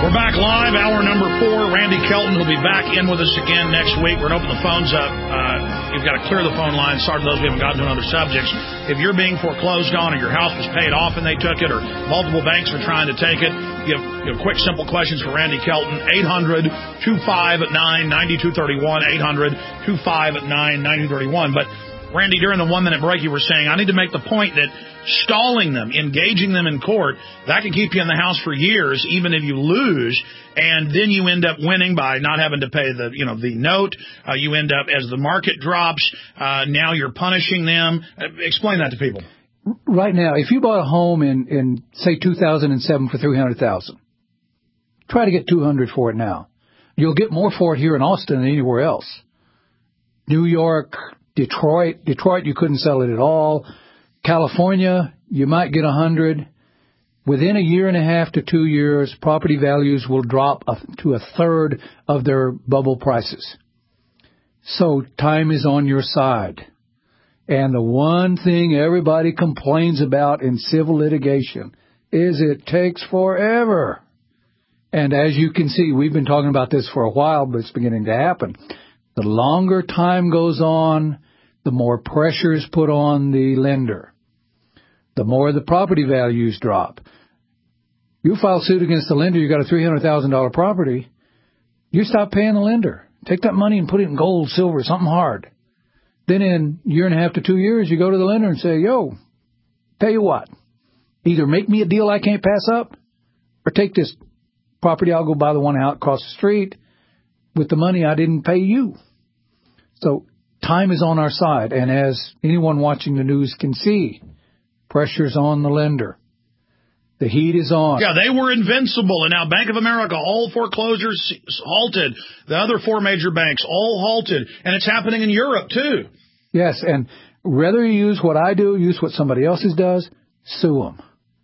We're back live, hour number 4. Randy Kelton will be back in with us again next week. We're going to open the phones up. You've got to clear the phone line. Sorry to those we haven't gotten to on other subjects. If you're being foreclosed on or your house was paid off and they took it or multiple banks are trying to take it, you have quick, simple questions for Randy Kelton. 800-259-9231. 800-259-9231. But Randy, during the 1 minute break, you were saying, I need to make the point that stalling them, engaging them in court, that can keep you in the house for years, even if you lose, and then you end up winning by not having to pay the note. You end up, as the market drops, now you're punishing them. Explain that to people. Right now, if you bought a home in say, 2007 for $300,000, try to get $200 for it now. You'll get more for it here in Austin than anywhere else. New York, Detroit, you couldn't sell it at all. California, you might get $100. Within a year and a half to 2 years, property values will drop to a third of their bubble prices. So time is on your side. And the one thing everybody complains about in civil litigation is it takes forever. And as you can see, we've been talking about this for a while, but it's beginning to happen. The longer time goes on, the more pressure is put on the lender. The more the property values drop. You file suit against the lender, you got a $300,000 property, you stop paying the lender. Take that money and put it in gold, silver, something hard. Then in a year and a half to 2 years, you go to the lender and say, tell you what, either make me a deal I can't pass up, or take this property, I'll go buy the one out across the street with the money I didn't pay you. So time is on our side, and as anyone watching the news can see, pressure's on the lender. The heat is on. Yeah, they were invincible, and now Bank of America, all foreclosures halted. The other 4 major banks, all halted, and it's happening in Europe, too. Yes, and rather you use what I do, use what somebody else does, sue them.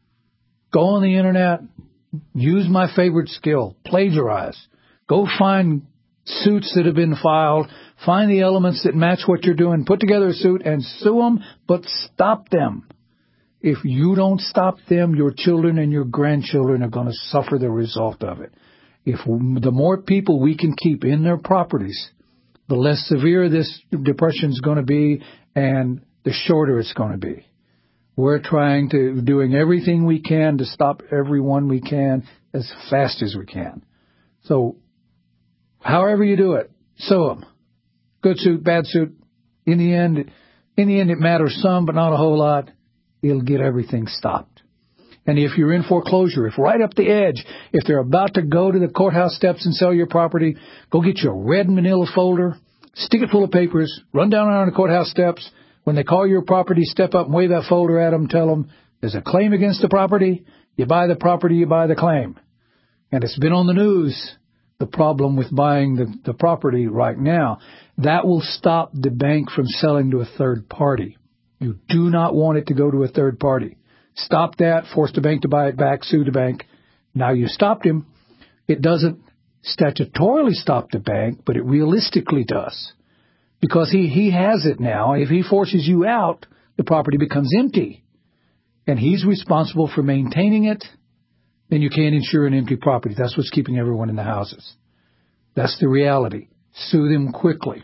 Go on the Internet, use my favorite skill, plagiarize. Go find suits that have been filed, find the elements that match what you're doing, put together a suit and sue them, but stop them. If you don't stop them, your children and your grandchildren are going to suffer the result of it. The more people we can keep in their properties, the less severe this depression is going to be and the shorter it's going to be. We're doing everything we can to stop everyone we can as fast as we can. So, however you do it, sue them. Good suit, bad suit. In the end, it matters some, but not a whole lot. It'll get everything stopped. And if you're in foreclosure, if right up the edge, if they're about to go to the courthouse steps and sell your property, go get your red manila folder, stick it full of papers, run down on the courthouse steps. When they call your property, step up and wave that folder at them, tell them there's a claim against the property. You buy the property, you buy the claim. And it's been on the news, the problem with buying the property right now. That will stop the bank from selling to a third party. You do not want it to go to a third party. Stop that, force the bank to buy it back, sue the bank. Now you stopped him. It doesn't statutorily stop the bank, but it realistically does. Because he has it now. If he forces you out, the property becomes empty. And he's responsible for maintaining it. Then you can't insure an empty property. That's what's keeping everyone in the houses. That's the reality. Sue them quickly.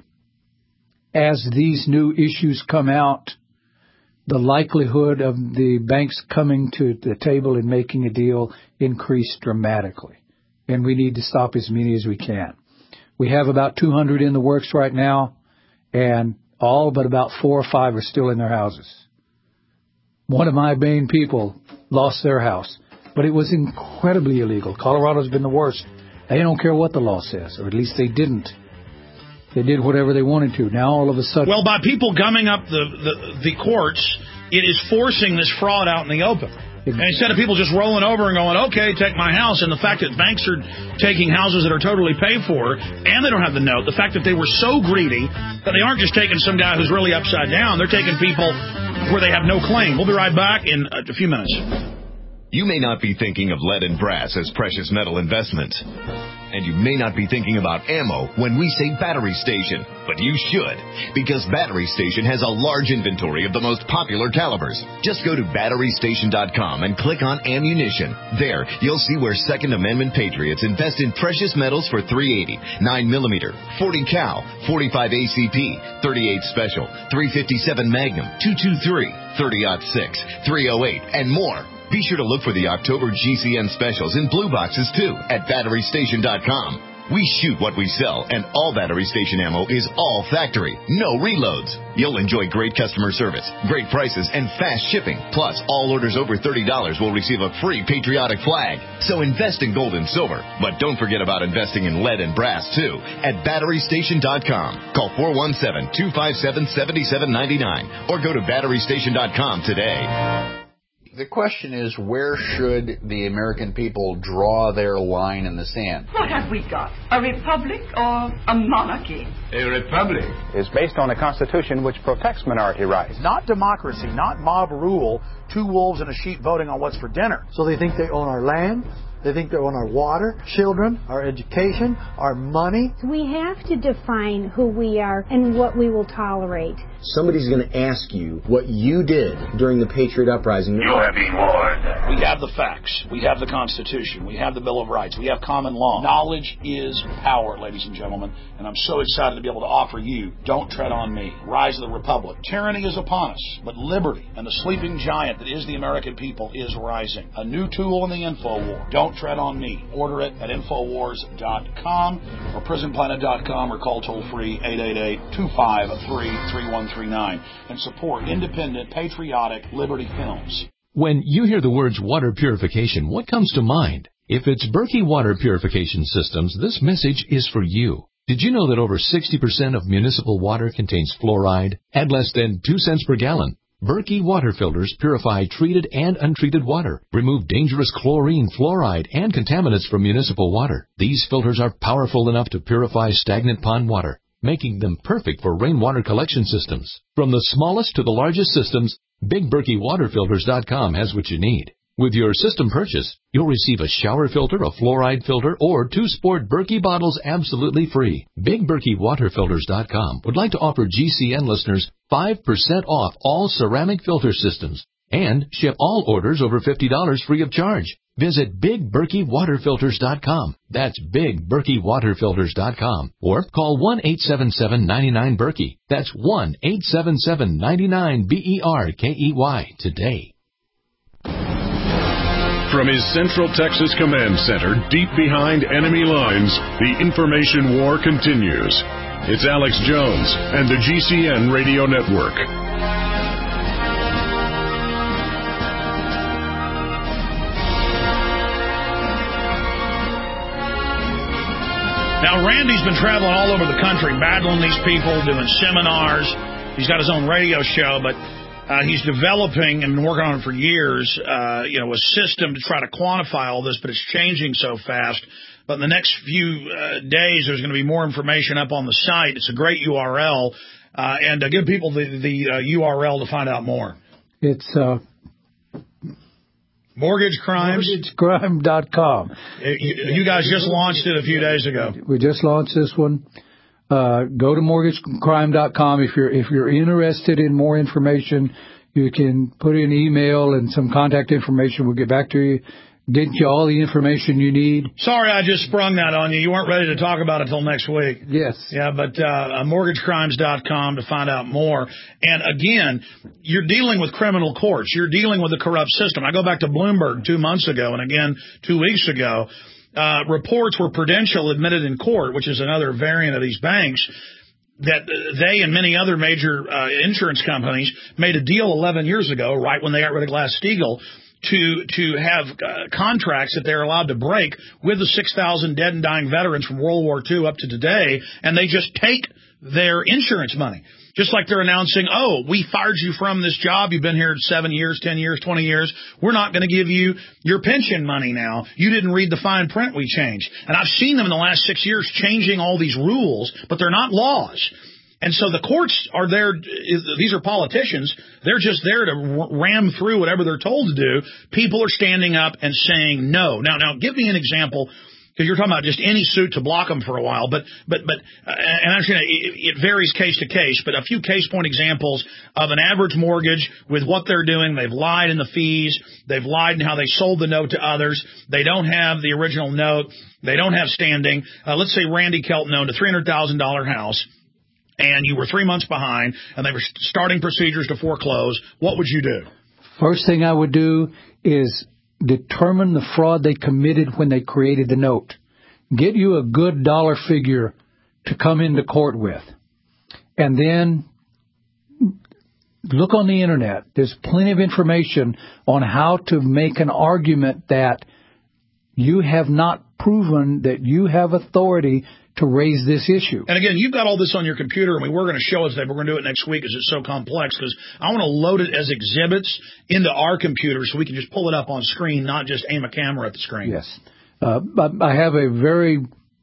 As these new issues come out, the likelihood of the banks coming to the table and making a deal increased dramatically. And we need to stop as many as we can. We have about 200 in the works right now, and all but about 4 or 5 are still in their houses. One of my main people lost their house, but it was incredibly illegal. Colorado's been the worst. They don't care what the law says, or at least they didn't. They did whatever they wanted to. Now all of a sudden... Well, by people gumming up the courts, it is forcing this fraud out in the open. And instead of people just rolling over and going, okay, take my house, and the fact that banks are taking houses that are totally paid for, and they don't have the note, the fact that they were so greedy that they aren't just taking some guy who's really upside down, they're taking people where they have no claim. We'll be right back in a few minutes. You may not be thinking of lead and brass as precious metal investments, And you may not be thinking about ammo when we say Battery Station, but you should, because Battery Station has a large inventory of the most popular calibers. Just go to BatteryStation.com and click on Ammunition. There, you'll see where Second Amendment patriots invest in precious metals for .380, 9mm, 40 cal, 45 ACP, 38 Special, 357 Magnum, 223, 30-06, 308, and more. Be sure to look for the October GCN specials in blue boxes, too, at BatteryStation.com. We shoot what we sell, and all Battery Station ammo is all factory, no reloads. You'll enjoy great customer service, great prices, and fast shipping. Plus, all orders over $30 will receive a free patriotic flag. So invest in gold and silver, but don't forget about investing in lead and brass, too, at BatteryStation.com. Call 417-257-7799 or go to BatteryStation.com today. The question is, where should the American people draw their line in the sand? What have we got? A republic or a monarchy? A republic is based on a constitution which protects minority rights. Not democracy, not mob rule, two wolves and a sheep voting on what's for dinner. So they think they own our land, they think they own our water, children, our education, our money. We have to define who we are and what we will tolerate. Somebody's going to ask you what you did during the Patriot Uprising. You have been warned. We have the facts. We have the Constitution. We have the Bill of Rights. We have common law. Knowledge is power, ladies and gentlemen. And I'm so excited to be able to offer you Don't Tread on Me, Rise of the Republic. Tyranny is upon us, but liberty and the sleeping giant that is the American people is rising. A new tool in the info war. Don't Tread on Me. Order it at Infowars.com or PrisonPlanet.com or call toll-free 888-253-3139 and support independent, patriotic Liberty films. When you hear the words water purification, what comes to mind? If it's Berkey Water Purification Systems, this message is for you. Did you know that over 60% of municipal water contains fluoride at less than 2 cents per gallon? Berkey water filters purify treated and untreated water, remove dangerous chlorine, fluoride, and contaminants from municipal water. These filters are powerful enough to purify stagnant pond water, making them perfect for rainwater collection systems. From the smallest to the largest systems, BigBerkeyWaterFilters.com has what you need. With your system purchase, you'll receive a shower filter, a fluoride filter, or 2 sport Berkey bottles absolutely free. BigBerkeyWaterFilters.com would like to offer GCN listeners 5% off all ceramic filter systems and ship all orders over $50 free of charge. Visit BigBerkeyWaterFilters.com. That's BigBerkeyWaterFilters.com. Or call 1-877-99-BERKEY. That's 1-877-99-BERKEY today. From his Central Texas Command Center, deep behind enemy lines, the information war continues. It's Alex Jones and the GCN Radio Network. Now, Randy's been traveling all over the country, battling these people, doing seminars. He's got his own radio show, but he's developing and been working on it for years, a system to try to quantify all this, but it's changing so fast. But in the next few days, there's going to be more information up on the site. It's a great URL, and give people the URL to find out more. It's MortgageCrimes.com. You guys just launched it a few days ago. We just launched this one. Go to MortgageCrime.com. If you're interested in more information, you can put in email and some contact information. We'll get back to you. Get you all the information you need. Sorry I just sprung that on you. You weren't ready to talk about it till next week. Yes. Yeah, but MortgageCrimes.com to find out more. And again, you're dealing with criminal courts. You're dealing with a corrupt system. I go back to Bloomberg 2 months ago and again 2 weeks ago. Reports where Prudential admitted in court, which is another variant of these banks, that they and many other major insurance companies made a deal 11 years ago, right when they got rid of Glass-Steagall, to have contracts that they're allowed to break with the 6,000 dead and dying veterans from World War II up to today, and they just take their insurance money. Just like they're announcing, oh, we fired you from this job. You've been here 7 years, 10 years, 20 years. We're not going to give you your pension money now. You didn't read the fine print we changed. And I've seen them in the last 6 years changing all these rules, but they're not laws. And so the courts are there. These are politicians. They're just there to ram through whatever they're told to do. People are standing up and saying no. Now, give me an example Because you're talking about just any suit to block them for a while, and I understand it varies case to case, but a few case point examples of an average mortgage with what they're doing. They've lied in the fees. They've lied in how they sold the note to others. They don't have the original note. They don't have standing. Let's say Randy Kelton owned a $300,000 house, and you were 3 months behind, and they were starting procedures to foreclose. What would you do? First thing I would do is determine the fraud they committed when they created the note. Get you a good dollar figure to come into court with. And then look on the Internet. There's plenty of information on how to make an argument that you have not proven that you have authority to raise this issue. And again, you've got all this on your computer, and we were going to show it today, but we're going to do it next week because it's so complex, because I want to load it as exhibits into our computer so we can just pull it up on screen, not just aim a camera at the screen. Yes. I have a very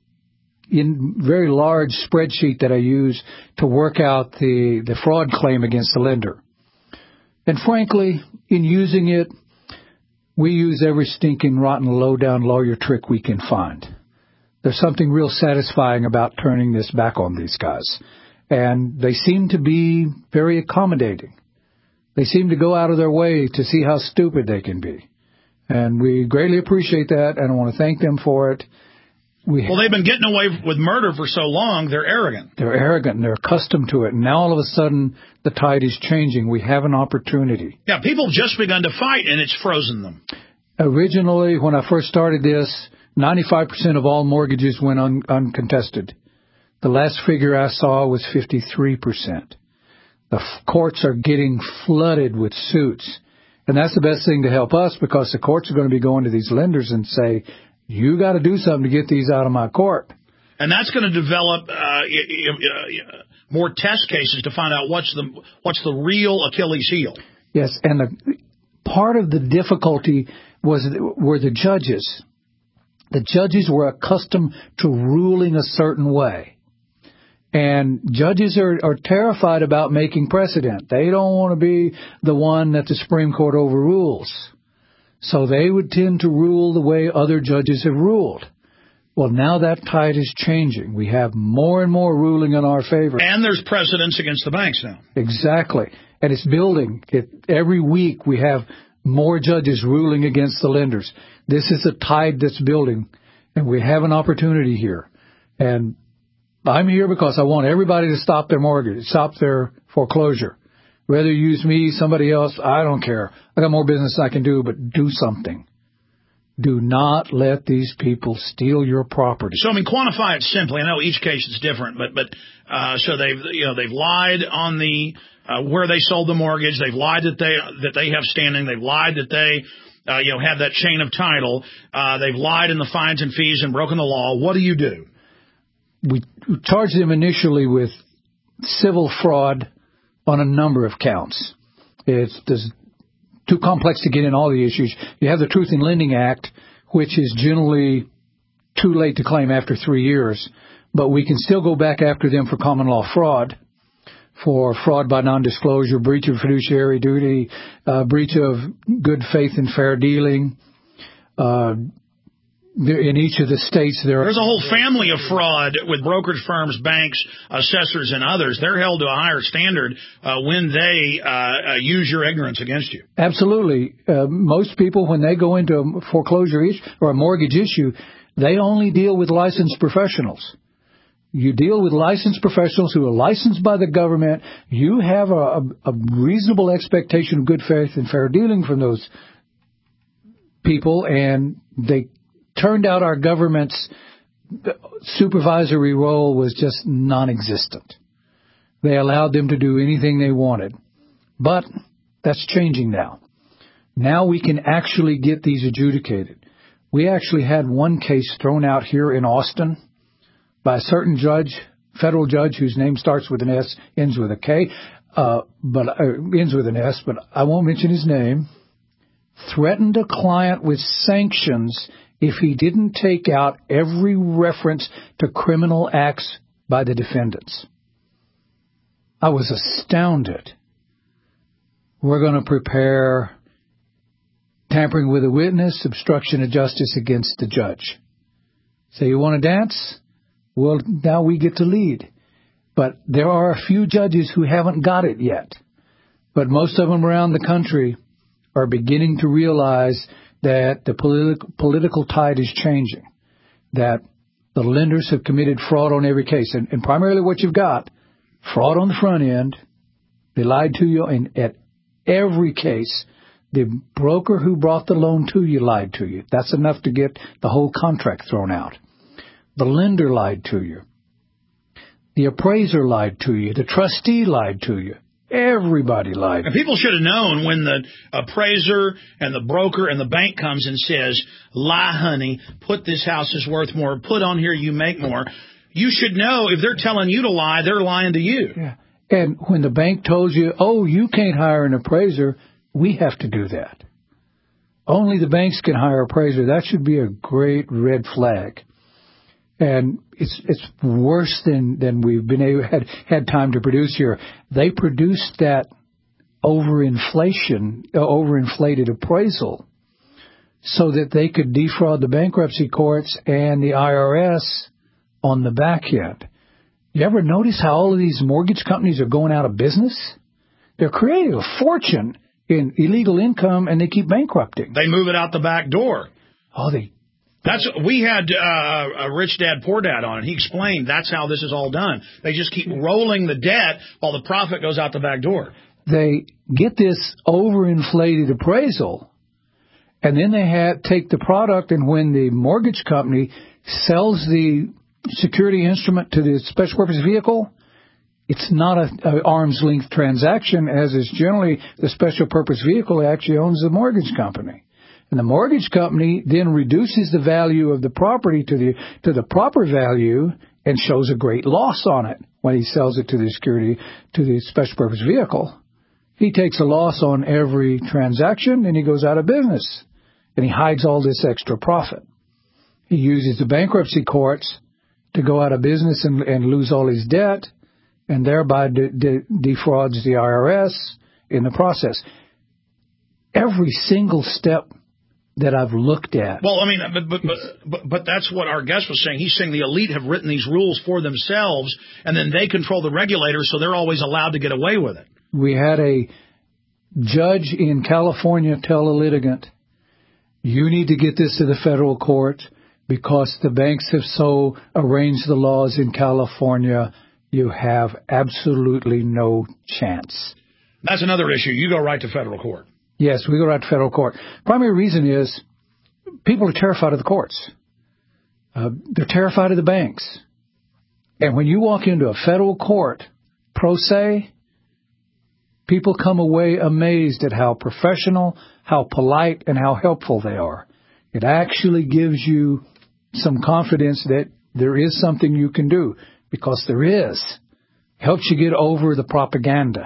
large spreadsheet that I use to work out the fraud claim against the lender. And frankly, in using it, we use every stinking, rotten, low-down lawyer trick we can find. There's something real satisfying about turning this back on these guys. And they seem to be very accommodating. They seem to go out of their way to see how stupid they can be. And we greatly appreciate that, and I want to thank them for it. Well, they've been getting away with murder for so long, they're arrogant. They're arrogant, and they're accustomed to it. And now all of a sudden, the tide is changing. We have an opportunity. Yeah, people have just begun to fight, and it's frozen them. Originally, when I first started this, 95% of all mortgages went uncontested. The last figure I saw was 53%. The courts are getting flooded with suits. And that's the best thing to help us, because the courts are going to be going to these lenders and say, you got to do something to get these out of my court. And that's going to develop more test cases to find out what's the real Achilles heel. Yes, and part of the difficulty were the judges. The judges were accustomed to ruling a certain way. And judges are terrified about making precedent. They don't want to be the one that the Supreme Court overrules. So they would tend to rule the way other judges have ruled. Well, now that tide is changing. We have more and more ruling in our favor. And there's precedents against the banks now. Exactly. And it's building. Every week we have more judges ruling against the lenders. This is a tide that's building, and we have an opportunity here. And I'm here because I want everybody to stop their mortgage, stop their foreclosure. Whether you use me, somebody else, I don't care. I got more business I can do, but do something. Do not let these people steal your property. So, I mean, quantify it simply. I know each case is different, but so they've lied on the where they sold the mortgage. They've lied that they have standing. They've lied that they have that chain of title. They've lied in the fines and fees and broken the law. What do? We charge them initially with civil fraud on a number of counts. It's too complex to get in all the issues. You have the Truth in Lending Act, which is generally too late to claim after 3 years, but we can still go back after them for common law fraud, for fraud by nondisclosure, breach of fiduciary duty, breach of good faith and fair dealing. In each of the states, there's a whole family of fraud with brokerage firms, banks, assessors, and others. They're held to a higher standard when they use your ignorance against you. Absolutely. Most people, when they go into a foreclosure issue or a mortgage issue, they only deal with licensed professionals. You deal with licensed professionals who are licensed by the government. You have a reasonable expectation of good faith and fair dealing from those people, and they turned out our government's supervisory role was just non-existent. They allowed them to do anything they wanted. But that's changing now. Now we can actually get these adjudicated. We actually had one case thrown out here in Austin by a certain judge, federal judge, whose name starts with an S, ends with a K, ends with an S, but I won't mention his name, threatened a client with sanctions if he didn't take out every reference to criminal acts by the defendants. I was astounded. We're going to prepare tampering with a witness, obstruction of justice against the judge. Say, you want to dance? Well, now we get to lead. But there are a few judges who haven't got it yet. But most of them around the country are beginning to realize that the political tide is changing, that the lenders have committed fraud on every case. And primarily what you've got, fraud on the front end. They lied to you, and at every case, the broker who brought the loan to you lied to you. That's enough to get the whole contract thrown out. The lender lied to you. The appraiser lied to you. The trustee lied to you. Everybody lied. And people should have known when the appraiser and the broker and the bank comes and says, lie, honey, put this house is worth more, put on here you make more. You should know if they're telling you to lie, they're lying to you. Yeah. And when the bank told you, oh, you can't hire an appraiser, we have to do that. Only the banks can hire an appraiser. That should be a great red flag. And it's worse than we've been had time to produce here. They produced that overinflated appraisal so that they could defraud the bankruptcy courts and the IRS on the back end. You ever notice how all of these mortgage companies are going out of business? They're creating a fortune in illegal income, and they keep bankrupting. They move it out the back door. We had a Rich Dad Poor Dad on, and he explained that's how this is all done. They just keep rolling the debt while the profit goes out the back door. They get this overinflated appraisal, and then they take the product, and when the mortgage company sells the security instrument to the special purpose vehicle, it's not an arm's length transaction, as is generally the special purpose vehicle actually owns the mortgage company. And the mortgage company then reduces the value of the property to the proper value and shows a great loss on it when he sells it to the special purpose vehicle. He takes a loss on every transaction and he goes out of business. And he hides all this extra profit. He uses the bankruptcy courts to go out of business and lose all his debt, and thereby defrauds the IRS in the process. Every single step that I've looked at. Well, I mean, but that's what our guest was saying. He's saying the elite have written these rules for themselves, and then they control the regulators, so they're always allowed to get away with it. We had a judge in California tell a litigant, you need to get this to the federal court because the banks have so arranged the laws in California, you have absolutely no chance. That's another issue. You go right to federal court. Yes, we go right to federal court. Primary reason is people are terrified of the courts. They're terrified of the banks. And when you walk into a federal court, pro se, people come away amazed at how professional, how polite, and how helpful they are. It actually gives you some confidence that there is something you can do, because there is. Helps you get over the propaganda.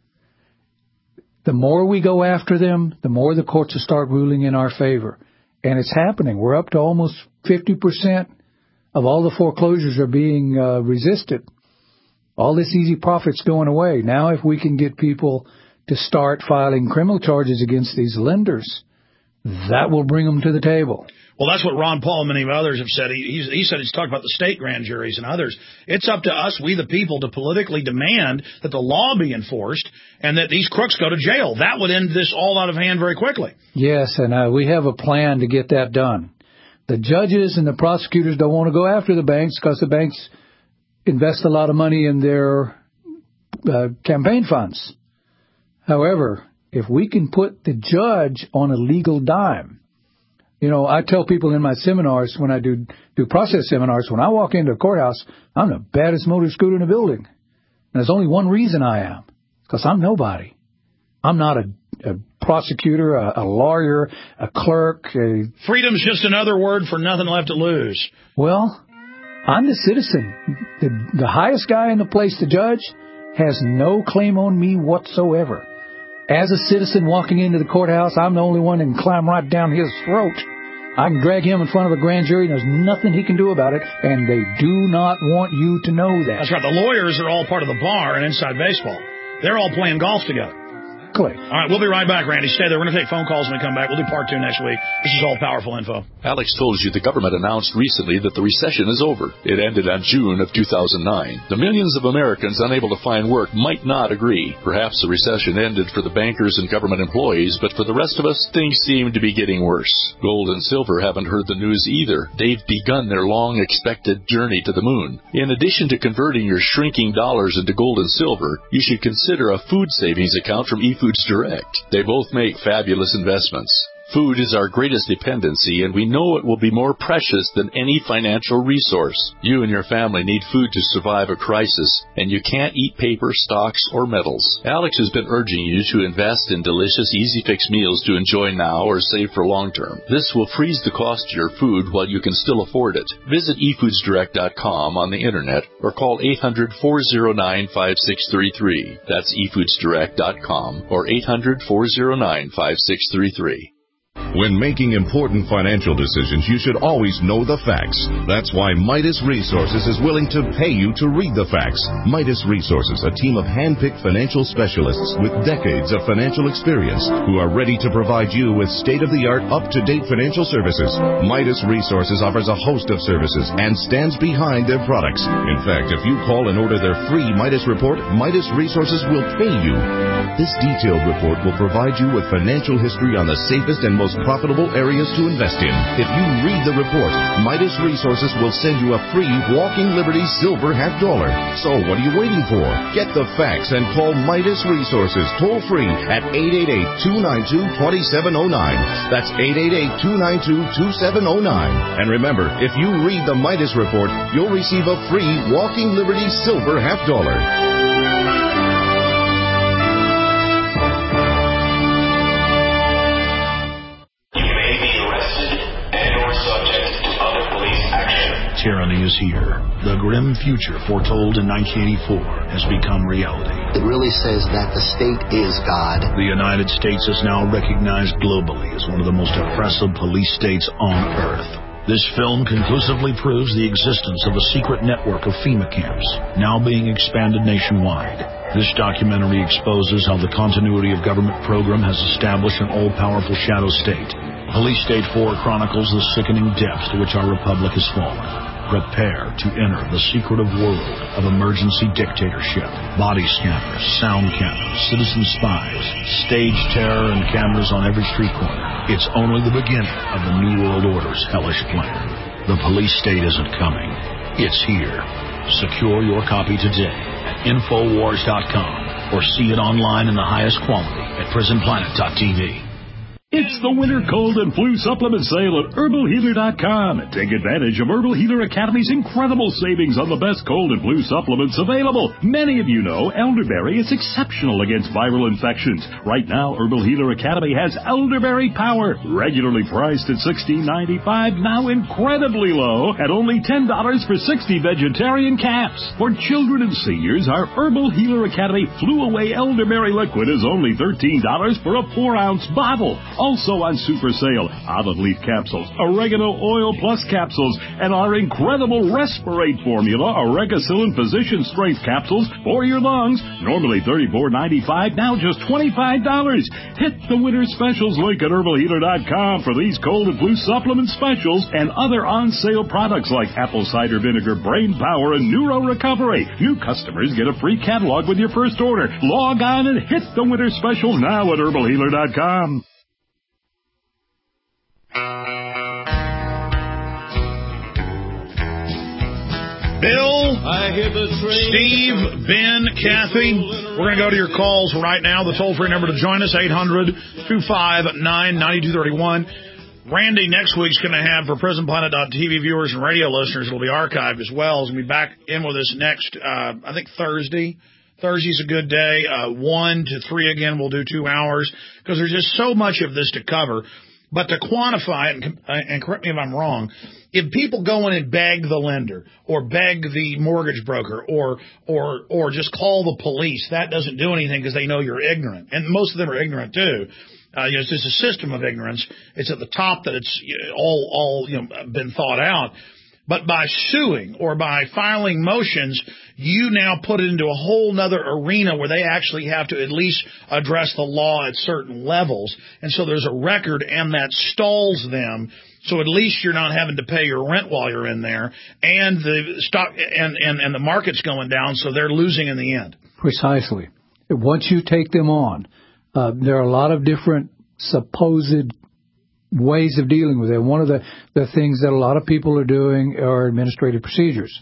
The more we go after them, the more the courts will start ruling in our favor. And it's happening. We're up to almost 50% of all the foreclosures are being resisted. All this easy profit's going away. Now if we can get people to start filing criminal charges against these lenders, that will bring them to the table. Well, that's what Ron Paul and many others have said. He said he's talked about the state grand juries and others. It's up to us, we the people, to politically demand that the law be enforced and that these crooks go to jail. That would end this all out of hand very quickly. Yes, and we have a plan to get that done. The judges and the prosecutors don't want to go after the banks because the banks invest a lot of money in their campaign funds. However, if we can put the judge on a legal dime, you know, I tell people in my seminars, when I do process seminars, when I walk into a courthouse, I'm the baddest motor scooter in the building. And there's only one reason I am, because I'm nobody. I'm not a prosecutor, a lawyer, a clerk. Freedom's just another word for nothing left to lose. Well, I'm the citizen. The highest guy in the place to judge has no claim on me whatsoever. As a citizen walking into the courthouse, I'm the only one that can climb right down his throat. I can drag him in front of a grand jury, and there's nothing he can do about it, and they do not want you to know that. That's right. The lawyers are all part of the bar and inside baseball. They're all playing golf together. Exactly. All right, we'll be right back, Randy. Stay there. We're going to take phone calls when we come back. We'll do part 2 next week. This is all powerful info. Alex told you the government announced recently that the recession is over. It ended on June of 2009. The millions of Americans unable to find work might not agree. Perhaps the recession ended for the bankers and government employees, but for the rest of us, things seem to be getting worse. Gold and silver haven't heard the news either. They've begun their long-expected journey to the moon. In addition to converting your shrinking dollars into gold and silver, you should consider a food savings account from eFoods Direct. They both make fabulous investments. Food is our greatest dependency, and we know it will be more precious than any financial resource. You and your family need food to survive a crisis, and you can't eat paper, stocks, or metals. Alex has been urging you to invest in delicious, easy-fix meals to enjoy now or save for long-term. This will freeze the cost of your food while you can still afford it. Visit eFoodsDirect.com on the Internet or call 800-409-5633. That's eFoodsDirect.com or 800-409-5633. When making important financial decisions, you should always know the facts. That's why Midas Resources is willing to pay you to read the facts. Midas Resources, a team of hand-picked financial specialists with decades of financial experience who are ready to provide you with state-of-the-art, up-to-date financial services. Midas Resources offers a host of services and stands behind their products. In fact, if you call and order their free Midas report, Midas Resources will pay you. This detailed report will provide you with financial history on the safest and most profitable areas to invest in. If you read the report, Midas Resources will send you a free Walking Liberty silver $50. So what are you waiting for? Get the facts and call Midas Resources toll free at 888-292-2709. That's 888-292-2709. And remember, if you read the Midas report, you'll receive a free Walking Liberty silver $50. Tyranny is here. The grim future foretold in 1984 has become reality. It really says that the state is God. The United States is now recognized globally as one of the most oppressive police states on Earth. This film conclusively proves the existence of a secret network of FEMA camps, now being expanded nationwide. This documentary exposes how the continuity of government program has established an all-powerful shadow state. Police State 4 chronicles the sickening depths to which our republic has fallen. Prepare to enter the secretive world of emergency dictatorship. Body scanners, sound cameras, citizen spies, stage terror, and cameras on every street corner. It's only the beginning of the New World Order's hellish plan. The police state isn't coming. It's here. Secure your copy today at Infowars.com or see it online in the highest quality at PrisonPlanet.tv. It's the winter cold and flu supplement sale at HerbalHealer.com. Take advantage of Herbal Healer Academy's incredible savings on the best cold and flu supplements available. Many of you know elderberry is exceptional against viral infections. Right now, Herbal Healer Academy has Elderberry Power, regularly priced at $16.95, now incredibly low at only $10 for 60 vegetarian caps. For children and seniors, our Herbal Healer Academy Flu Away Elderberry Liquid is only $13 for a 4-ounce bottle. Also on super sale, olive leaf capsules, oregano oil plus capsules, and our incredible Respirate formula, Oregacillin physician strength capsules for your lungs. Normally $34.95, now just $25. Hit the winter specials link at herbalhealer.com for these cold and flu supplement specials and other on sale products like apple cider vinegar, brain power, and neuro recovery. New customers get a free catalog with your first order. Log on and hit the winter specials now at herbalhealer.com. Bill, Steve, Ben, Kathy, we're going to go to your calls right now. The toll-free number to join us, 800-259-9231. Randy next week's going to have, for PrisonPlanet.tv viewers and radio listeners, it'll be archived as well. He's going to be back in with us next, I think, Thursday. Thursday's a good day. 1 to 3 again, we'll do 2 hours, because there's just so much of this to cover. But to quantify it, and correct me if I'm wrong, if people go in and beg the lender or beg the mortgage broker or just call the police, that doesn't do anything because they know you're ignorant. And most of them are ignorant too. It's just a system of ignorance. It's at the top that it's all been thought out. But by suing or by filing motions, you now put it into a whole nother arena where they actually have to at least address the law at certain levels. And so there's a record, and that stalls them. So at least you're not having to pay your rent while you're in there, and the stock and the market's going down, so they're losing in the end. Precisely. Once you take them on, there are a lot of different supposed ways of dealing with it. One of the things that a lot of people are doing are administrative procedures.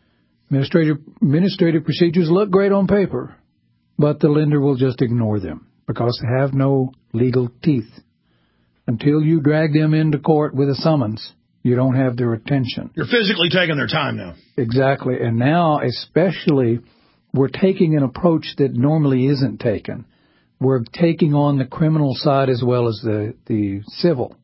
Administrative procedures look great on paper, but the lender will just ignore them because they have no legal teeth. Until you drag them into court with a summons, you don't have their attention. You're physically taking their time now. Exactly. And now, especially, we're taking an approach that normally isn't taken. We're taking on the criminal side as well as the civil.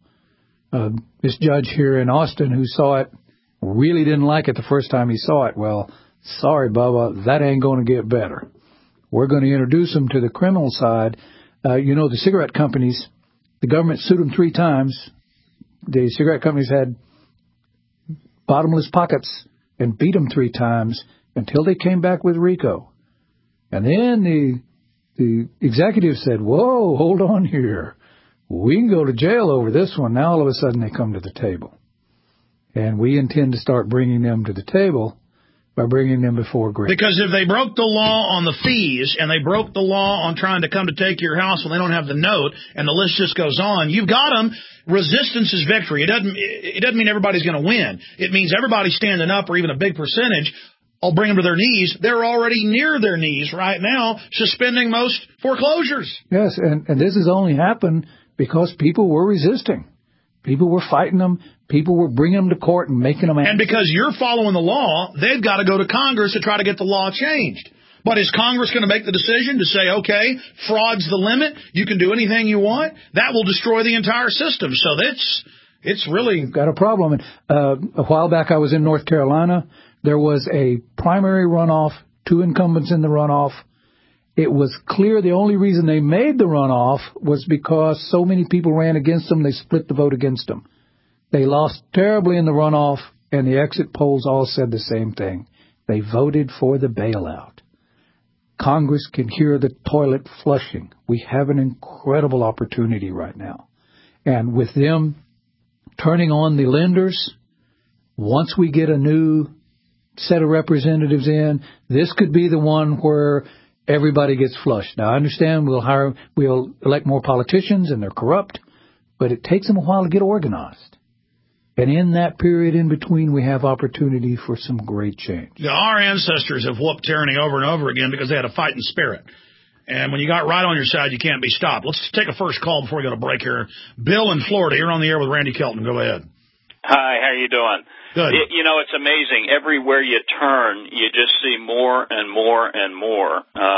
This judge here in Austin who saw it really didn't like it the first time he saw it. Well, sorry, Bubba, that ain't going to get better. We're going to introduce them to the criminal side. The cigarette companies, the government sued them 3 times. The cigarette companies had bottomless pockets and beat them 3 times until they came back with RICO. And then the executive said, whoa, hold on here. We can go to jail over this one. Now all of a sudden they come to the table. And we intend to start bringing them to the table by bringing them before grace. Because if they broke the law on the fees and they broke the law on trying to come to take your house when they don't have the note, and the list just goes on, you've got them. Resistance is victory. It doesn't mean everybody's going to win. It means everybody's standing up, or even a big percentage. I'll bring them to their knees. They're already near their knees right now, suspending most foreclosures. Yes, and this has only happened because people were resisting. People were fighting them. People were bringing them to court and making them answer. And because you're following the law, they've got to go to Congress to try to get the law changed. But is Congress going to make the decision to say, okay, fraud's the limit, you can do anything you want? That will destroy the entire system. So it's really got a problem. A while back I was in North Carolina. There was a primary runoff, 2 incumbents in the runoff. It was clear the only reason they made the runoff was because so many people ran against them, they split the vote against them. They lost terribly in the runoff, and the exit polls all said the same thing. They voted for the bailout. Congress can hear the toilet flushing. We have an incredible opportunity right now. And with them turning on the lenders, once we get a new set of representatives in, this could be the one where everybody gets flushed. Now, I understand we'll elect more politicians and they're corrupt, but it takes them a while to get organized. And in that period in between, we have opportunity for some great change. Yeah, our ancestors have whooped tyranny over and over again because they had a fighting spirit. And when you got right on your side, you can't be stopped. Let's take a first call before we go to break here. Bill in Florida, you're on the air with Randy Kelton. Go ahead. Hi, how are you doing? Good. It's amazing. Everywhere you turn, you just see more and more and more.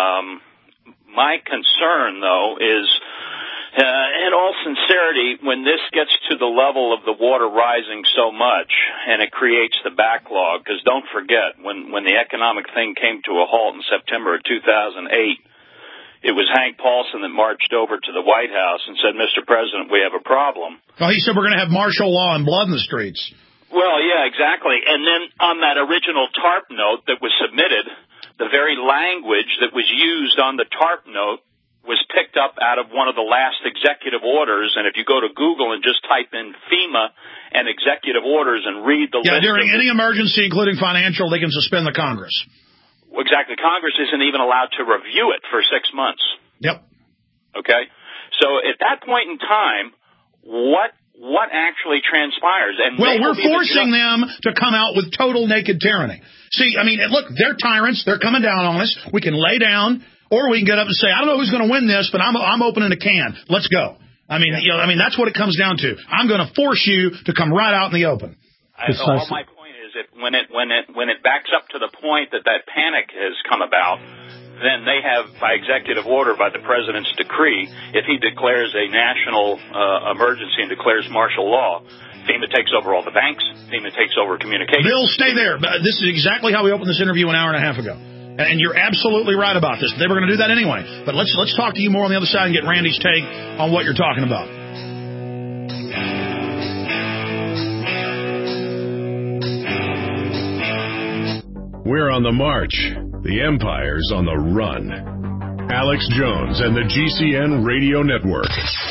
My concern, though, is, in all sincerity, when this gets to the level of the water rising so much and it creates the backlog, because don't forget, when the economic thing came to a halt in September of 2008, it was Hank Paulson that marched over to the White House and said, Mr. President, we have a problem. Oh, he said we're going to have martial law and blood in the streets. Well, yeah, exactly. And then on that original TARP note that was submitted, the very language that was used on the TARP note was picked up out of one of the last executive orders. And if you go to Google and just type in FEMA and executive orders and read the list. During any emergency, including financial, they can suspend the Congress. Exactly. Congress isn't even allowed to review it for 6 months. Yep. Okay. So at that point in time, what actually transpires? And well, we're forcing them to come out with total naked tyranny. See, I mean, look, they're tyrants. They're coming down on us. We can lay down, or we can get up and say, I don't know who's going to win this, but I'm opening a can. Let's go. I mean, that's what it comes down to. I'm going to force you to come right out in the open. All my point is that when it backs up to the point that panic has come about, then they have, by executive order, by the president's decree, if he declares a national emergency and declares martial law, FEMA takes over all the banks, FEMA takes over communications. Bill, stay there. This is exactly how we opened this interview an hour and a half ago. And you're absolutely right about this. They were going to do that anyway. But let's talk to you more on the other side and get Randy's take on what you're talking about. We're on the march. The empire's on the run. Alex Jones and the GCN Radio Network.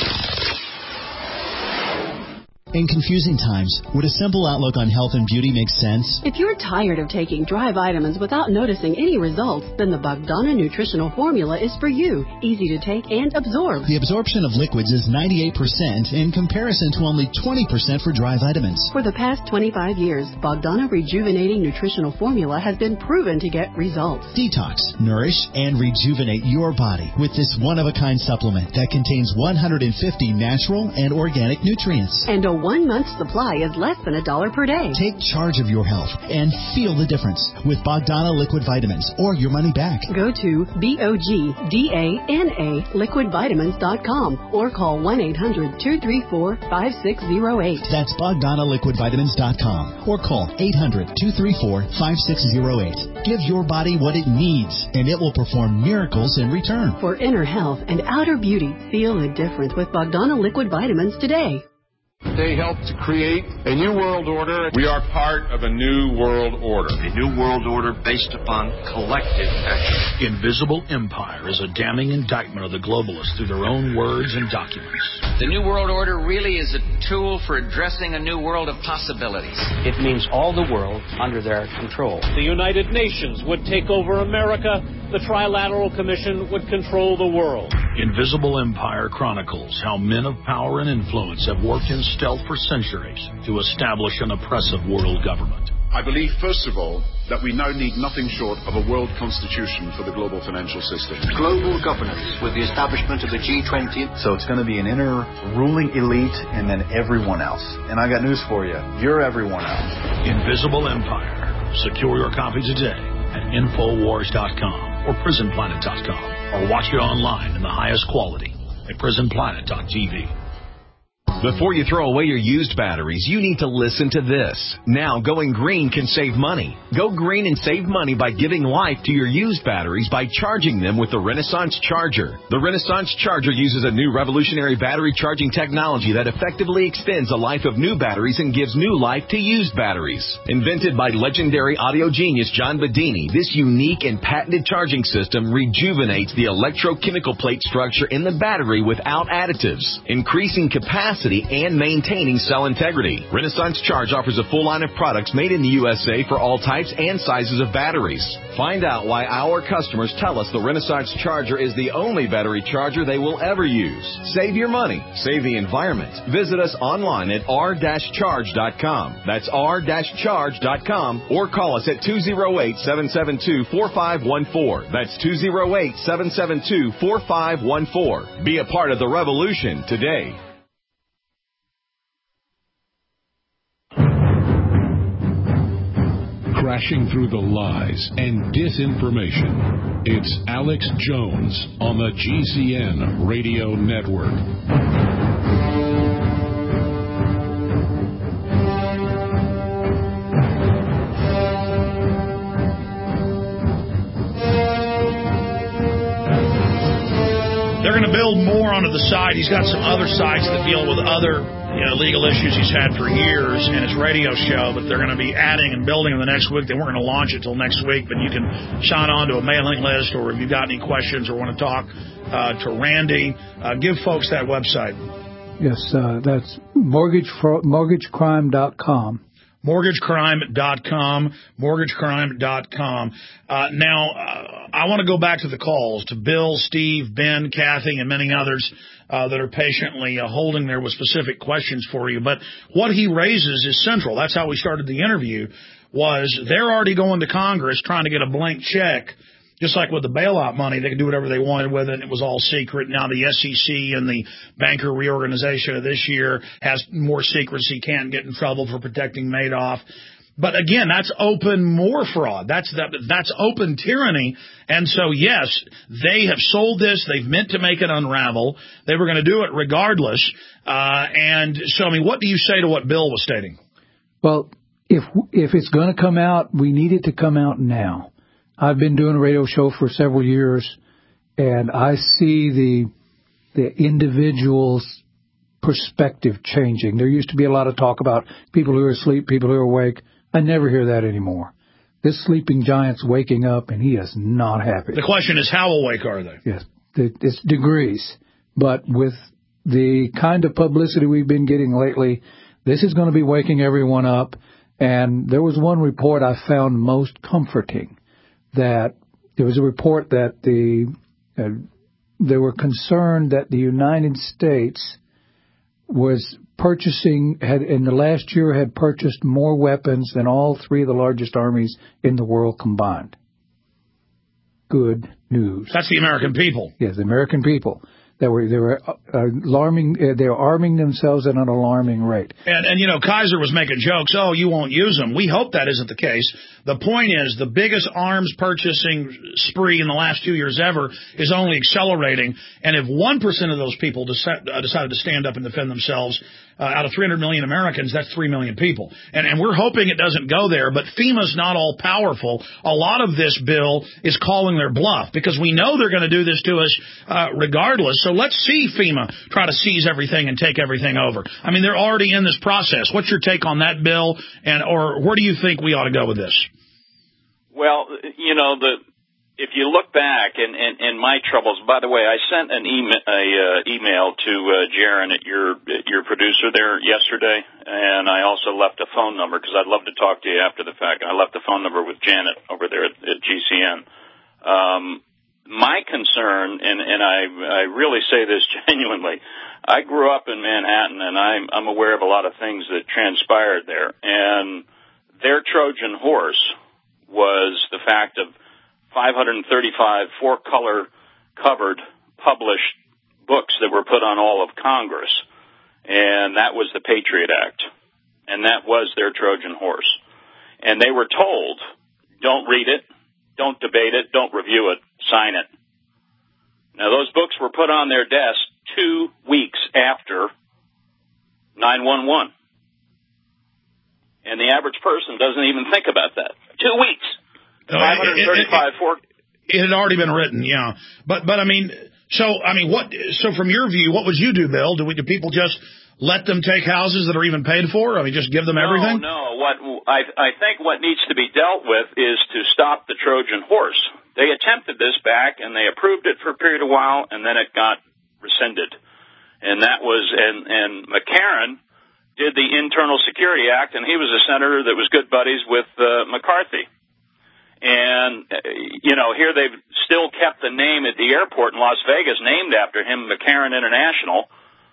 In confusing times, would a simple outlook on health and beauty make sense? If you're tired of taking dry vitamins without noticing any results, then the Bogdana Nutritional Formula is for you. Easy to take and absorb. The absorption of liquids is 98% in comparison to only 20% for dry vitamins. For the past 25 years, Bogdana Rejuvenating Nutritional Formula has been proven to get results. Detox, nourish, and rejuvenate your body with this one-of-a-kind supplement that contains 150 natural and organic nutrients. And a 1 month supply is less than $1 per day. Take charge of your health and feel the difference with Bogdana Liquid Vitamins or your money back. Go to BOGDANA liquidvitamins.com or call 1-800-234-5608. That's BogdanaLiquidVitamins.com or call 800-234-5608. Give your body what it needs and it will perform miracles in return. For inner health and outer beauty, feel the difference with Bogdana Liquid Vitamins today. They helped to create a new world order. We are part of a new world order. A new world order based upon collective action. Invisible Empire is a damning indictment of the globalists through their own words and documents. The new world order really is a tool for addressing a new world of possibilities. It means all the world under their control. The United Nations would take over America. The Trilateral Commission would control the world. Invisible Empire chronicles how men of power and influence have worked in stealth for centuries to establish an oppressive world government. I believe, first of all, that we now need nothing short of a world constitution for the global financial system. Global governance with the establishment of the G20. So it's going to be an inner ruling elite and then everyone else. And I got news for you. You're everyone else. Invisible Empire. Secure your copy today at Infowars.com or PrisonPlanet.com or watch it online in the highest quality at PrisonPlanet.tv. Before you throw away your used batteries, you need to listen to this. Now, going green can save money. Go green and save money by giving life to your used batteries by charging them with the Renaissance Charger. The Renaissance Charger uses a new revolutionary battery charging technology that effectively extends the life of new batteries and gives new life to used batteries. Invented by legendary audio genius John Bedini, this unique and patented charging system rejuvenates the electrochemical plate structure in the battery without additives, increasing capacity and maintaining cell integrity. Renaissance Charge offers a full line of products made in the USA for all types and sizes of batteries. Find out why our customers tell us the Renaissance Charger is the only battery charger they will ever use. Save your money. Save the environment. Visit us online at r-charge.com. That's r-charge.com or call us at 208-772-4514. That's 208-772-4514. Be a part of the revolution today. Crashing through the lies and disinformation. It's Alex Jones on the GCN Radio Network. They're going to build more onto the site. He's got some other sites that deal with other legal issues he's had for years in his radio show, but they're going to be adding and building in the next week. They weren't going to launch it till next week, but you can sign on to a mailing list, or if you've got any questions or want to talk to Randy, give folks that website. Yes, that's mortgagecrime.com. Mortgagecrime.com, mortgagecrime.com. Now, I want to go back to the calls to Bill, Steve, Ben, Kathy, and many others that are patiently holding there with specific questions for you. But what he raises is central. That's how we started the interview, was they're already going to Congress trying to get a blank check. Just like with the bailout money, they could do whatever they wanted with it. It was all secret. Now the SEC and the banker reorganization of this year has more secrecy, can't get in trouble for protecting Madoff. But again, that's open more fraud. That's open tyranny. And so, yes, they have sold this. They've meant to make it unravel. They were going to do it regardless. And so, I mean, what do you say to what Bill was stating? Well, if it's going to come out, we need it to come out now. I've been doing a radio show for several years, and I see the individual's perspective changing. There used to be a lot of talk about people who are asleep, people who are awake. I never hear that anymore. This sleeping giant's waking up, and he is not happy. The question is, how awake are they? Yes, it's degrees. But with the kind of publicity we've been getting lately, this is going to be waking everyone up. And there was one report I found most comforting, that there was a report that they were concerned that the United States was in the last year had purchased more weapons than all three of the largest armies in the world combined. Good news. That's the American people. Yes, the American people. They were arming themselves at an alarming rate. And you know, Kaiser was making jokes, oh, you won't use them. We hope that isn't the case. The point is, the biggest arms purchasing spree in the last 2 years ever is only accelerating. And if 1% of those people decided to stand up and defend themselves, out of 300 million Americans, that's 3 million people. And we're hoping it doesn't go there, but FEMA's not all powerful. A lot of this bill is calling their bluff, because we know they're going to do this to us regardless. So let's see FEMA try to seize everything and take everything over. I mean, they're already in this process. What's your take on that bill, or where do you think we ought to go with this? Well, you know, if you look back in my troubles, by the way, I sent an email to Jaron, your producer there yesterday, and I also left a phone number, because I'd love to talk to you after the fact. I left a phone number with Janet over there at GCN. My concern, and I really say this genuinely, I grew up in Manhattan, and I'm aware of a lot of things that transpired there, and their Trojan horse was the fact of 535 four-color covered published books that were put on all of Congress, and that was the Patriot Act, and that was their Trojan horse. And they were told, don't read it, don't debate it, don't review it, sign it. Now, those books were put on their desk 2 weeks after 9/11. And the average person doesn't even think about that. 2 weeks. 535. It had already been written, yeah. But I mean, so from your view, what would you do, Bill? Do people just let them take houses that are even paid for? I mean, just give them everything? No. What I think what needs to be dealt with is to stop the Trojan horse. They attempted this back, and they approved it for a period of while, and then it got rescinded. And that was, and McCarran did the Internal Security Act, and he was a senator that was good buddies with McCarthy. And, you know, here they've still kept the name at the airport in Las Vegas named after him, McCarran International.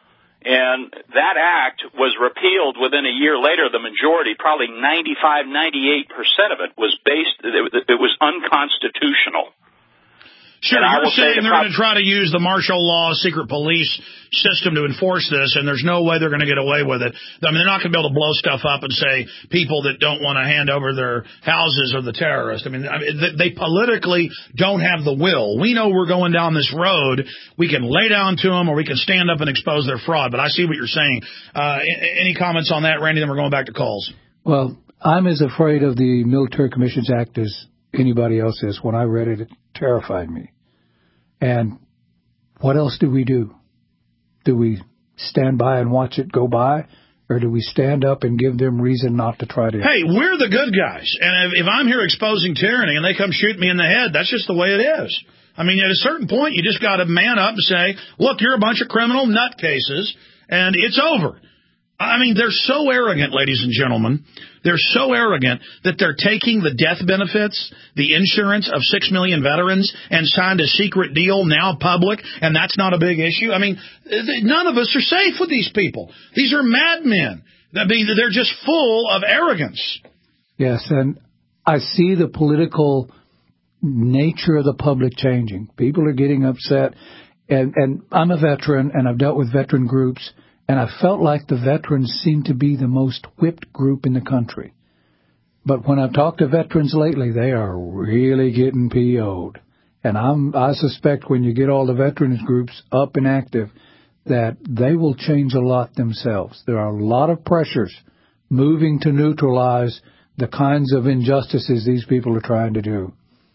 And that act was repealed within a year later. The majority, probably 95, 98% of it was it was unconstitutional. Sure, you're saying they're going to try to use the martial law, secret police system to enforce this, and there's no way they're going to get away with it. I mean, they're not going to be able to blow stuff up and say people that don't want to hand over their houses are the terrorists. I mean, they politically don't have the will. We know we're going down this road. We can lay down to them, or we can stand up and expose their fraud. But I see what you're saying. Any comments on that, Randy? Then we're going back to calls. Well, I'm as afraid of the Military Commissions Act as anybody else is. When I read it, it terrified me. And what else do we do? Do we stand by and watch it go by? Or do we stand up and give them reason not to try to... Hey, we're the good guys. And if I'm here exposing tyranny and they come shoot me in the head, that's just the way it is. I mean, at a certain point, you just got to man up and say, look, you're a bunch of criminal nutcases, and it's over. I mean, they're so arrogant, ladies and gentlemen. They're so arrogant that they're taking the death benefits, the insurance of 6 million veterans, and signed a secret deal now public, and that's not a big issue. I mean, none of us are safe with these people. These are madmen. I mean, they're just full of arrogance. Yes, and I see the political nature of the public changing. People are getting upset, and I'm a veteran, and I've dealt with veteran groups, and I felt like the veterans seem to be the most whipped group in the country. But when I've talked to veterans lately, they are really getting PO'd. And I suspect when you get all the veterans groups up and active, that they will change a lot themselves. There are a lot of pressures moving to neutralize the kinds of injustices these people are trying to do.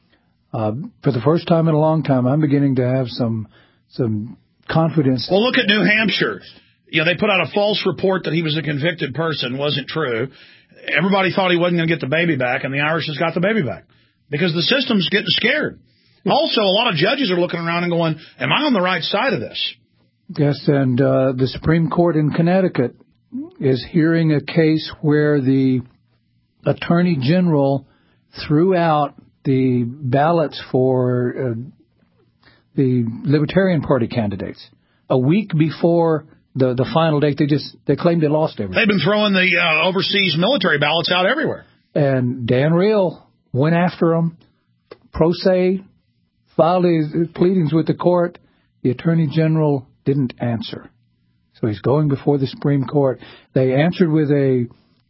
For the first time in a long time, I'm beginning to have some confidence. Well, look at New Hampshire. You know, they put out a false report that he was a convicted person. Wasn't true. everybody thought he wasn't going to get the baby back, and the Irish has got the baby back because the system's getting scared. Also, a lot of judges are looking around and going, am I on the right side of this? Yes, and the Supreme Court in Connecticut is hearing a case where the Attorney General threw out the ballots for the Libertarian Party candidates a week before the final date. They claimed they lost everything. They've been throwing the overseas military ballots out everywhere. And Dan Real went after them, pro se, filed his pleadings with the court. The Attorney General didn't answer. So he's going before the Supreme Court. They answered with a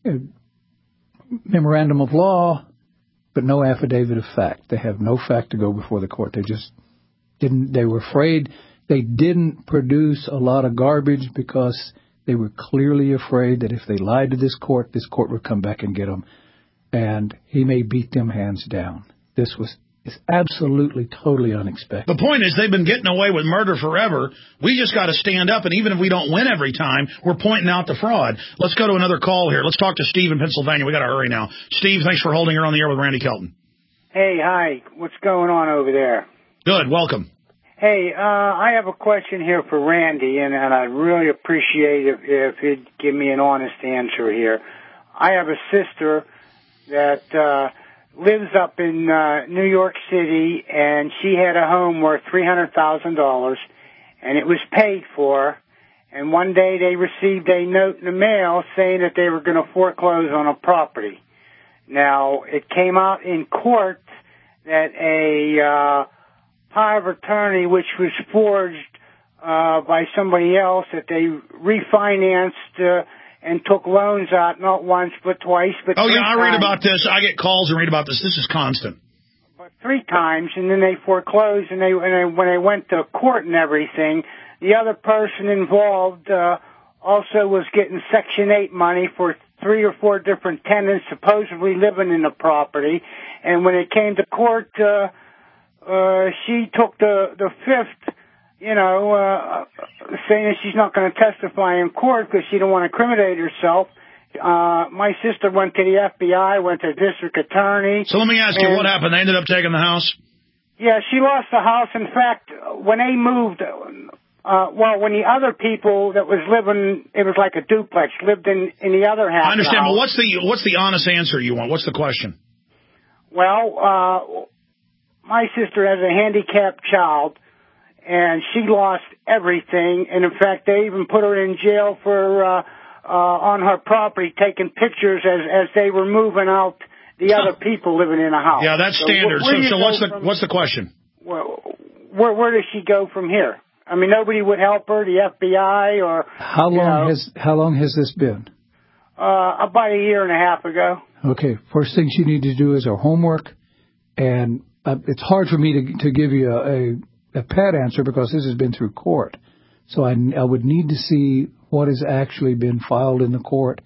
memorandum of law, but no affidavit of fact. They have no fact to go before the court. They just didn't. They were afraid. They didn't produce a lot of garbage because they were clearly afraid that if they lied to this court would come back and get them. And he may beat them hands down. It's absolutely, totally unexpected. The point is they've been getting away with murder forever. We just got to stand up, and even if we don't win every time, we're pointing out the fraud. Let's go to another call here. Let's talk to Steve in Pennsylvania. We got to hurry now. Steve, thanks for holding her on the air with Randy Kelton. Hey, hi. What's going on over there? Good. Welcome. Hey, I have a question here for Randy, and I'd really appreciate if he'd give me an honest answer here. I have a sister that lives up in New York City, and she had a home worth $300,000, and it was paid for. And one day they received a note in the mail saying that they were going to foreclose on a property. Now, it came out in court that a power of attorney, which was forged by somebody else, that they refinanced and took loans out not once but twice, but oh yeah, I read times. about this. I get calls and read about this. This is constant. But 3 times, and then they foreclosed, and when they went to court and everything, the other person involved also was getting Section 8 money for 3 or 4 different tenants supposedly living in the property. And when it came to court, she took the fifth, saying that she's not going to testify in court because she don't want to incriminate herself. My sister went to the FBI, went to the district attorney. So let me ask you, what happened? They ended up taking the house? Yeah, she lost the house. In fact, when they moved, when the other people that was living, it was like a duplex, lived in the other half. I understand, of the house. But what's the honest answer you want? What's the question? Well, my sister has a handicapped child, and she lost everything. And in fact, they even put her in jail for on her property, taking pictures as they were moving out the other people living in a house. Yeah, that's standard. So what's the question? Well, where does she go from here? I mean, nobody would help her, the FBI or... How long has this been? About a year and a half ago. Okay, first thing she needs to do is her homework, and it's hard for me to give you a pat answer because this has been through court. So I would need to see what has actually been filed in the court.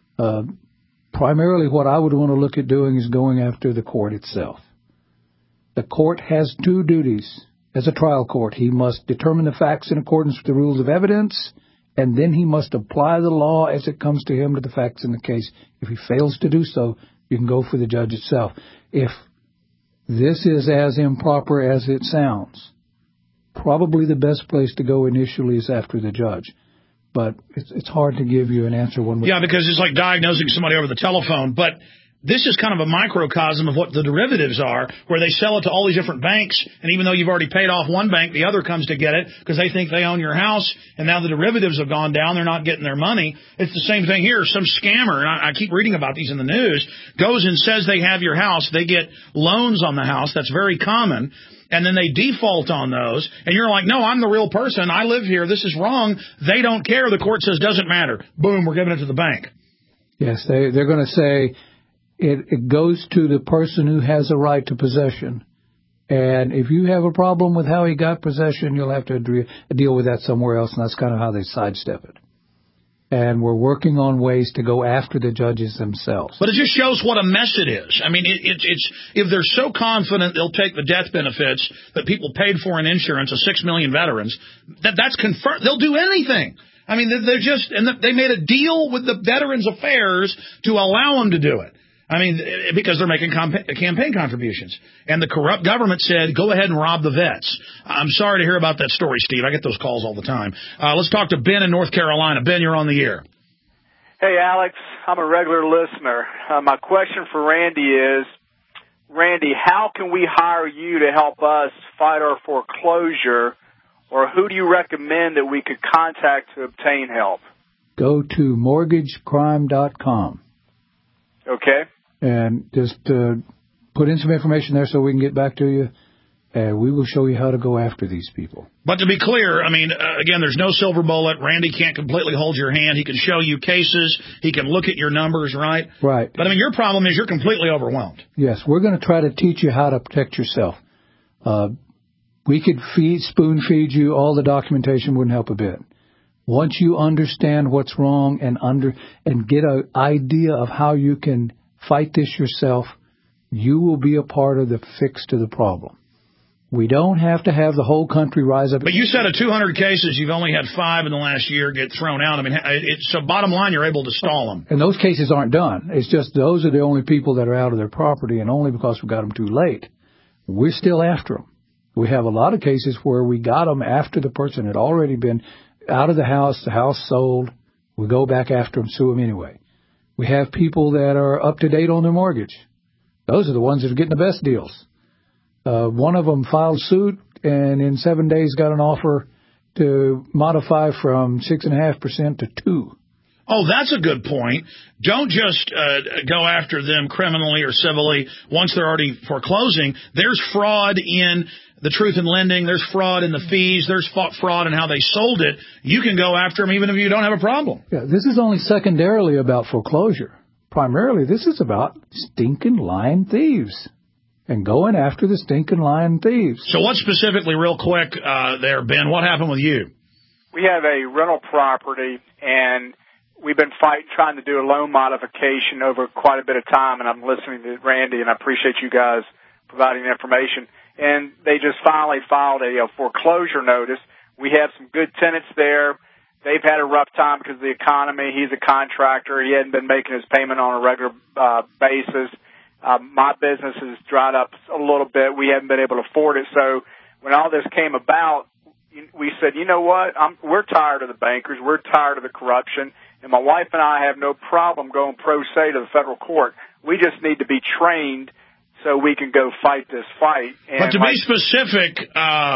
Primarily what I would want to look at doing is going after the court itself. The court has 2 duties. As a trial court, he must determine the facts in accordance with the rules of evidence, and then he must apply the law as it comes to him to the facts in the case. If he fails to do so, you can go for the judge itself. If this is as improper as it sounds, probably the best place to go initially is after the judge. But it's hard to give you an answer one way. Yeah, because it's like diagnosing somebody over the telephone. But this is kind of a microcosm of what the derivatives are, where they sell it to all these different banks, and even though you've already paid off one bank, the other comes to get it because they think they own your house, and now the derivatives have gone down, they're not getting their money. It's the same thing here. Some scammer, and I keep reading about these in the news, goes and says they have your house. They get loans on the house. That's very common. And then they default on those, and you're like, no, I'm the real person. I live here. This is wrong. They don't care. The court says, doesn't matter. Boom, we're giving it to the bank. Yes, they're going to say it goes to the person who has a right to possession. And if you have a problem with how he got possession, you'll have to deal with that somewhere else, and that's kind of how they sidestep it. And we're working on ways to go after the judges themselves. But it just shows what a mess it is. I mean, it's if they're so confident they'll take the death benefits that people paid for in insurance of 6 million veterans, that's confirmed. They'll do anything. I mean, they made a deal with the Veterans Affairs to allow them to do it. I mean, because they're making campaign contributions. And the corrupt government said, go ahead and rob the vets. I'm sorry to hear about that story, Steve. I get those calls all the time. Let's talk to Ben in North Carolina. Ben, you're on the air. Hey, Alex. I'm a regular listener. My question for Randy is, Randy, how can we hire you to help us fight our foreclosure, or who do you recommend that we could contact to obtain help? Go to mortgagecrime.com. Okay. And just put in some information there so we can get back to you, and we will show you how to go after these people. But to be clear, I mean, again, there's no silver bullet. Randy can't completely hold your hand. He can show you cases. He can look at your numbers, right? Right. But, I mean, your problem is you're completely overwhelmed. Yes, we're going to try to teach you how to protect yourself. We could spoon feed you. All the documentation wouldn't help a bit. Once you understand what's wrong and get an idea of how you can fight this yourself, you will be a part of the fix to the problem. We don't have to have the whole country rise up. But you said of 200 cases, you've only had 5 in the last year get thrown out. I mean, so bottom line, you're able to stall them. And those cases aren't done. It's just those are the only people that are out of their property, and only because we got them too late. We're still after them. We have a lot of cases where we got them after the person had already been out of the house sold. We go back after them, sue them anyway. We have people that are up to date on their mortgage. Those are the ones that are getting the best deals. One of them filed suit and in 7 days got an offer to modify from 6.5% to 2%. Oh, that's a good point. Don't just go after them criminally or civilly once they're already foreclosing. There's fraud in the truth in lending. There's fraud in the fees. There's fraud in how they sold it. You can go after them even if you don't have a problem. Yeah, this is only secondarily about foreclosure. Primarily, this is about stinking lying thieves and going after the stinking lying thieves. So what specifically, real quick there, Ben, what happened with you? We have a rental property, and we've been trying to do a loan modification over quite a bit of time, and I'm listening to Randy, and I appreciate you guys providing the information. And they just finally filed a foreclosure notice. We have some good tenants there. They've had a rough time because of the economy. He's a contractor. He hadn't been making his payment on a regular basis. My business has dried up a little bit. We haven't been able to afford it. So when all this came about, we said, you know what? We're tired of the bankers. We're tired of the corruption. And my wife and I have no problem going pro se to the federal court. We just need to be trained so we can go fight this fight. And but to be specific, I